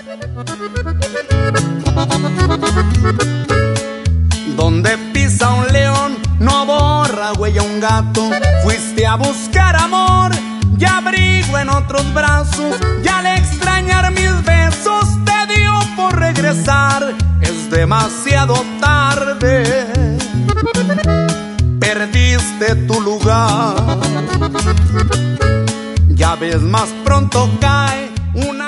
Donde pisa un león, no borra huella un gato. Fuiste a buscar amor y abrigo en otros brazos. Y al extrañar mis besos te dio por regresar. Es demasiado tarde, perdiste tu lugar. Ya ves, más pronto cae una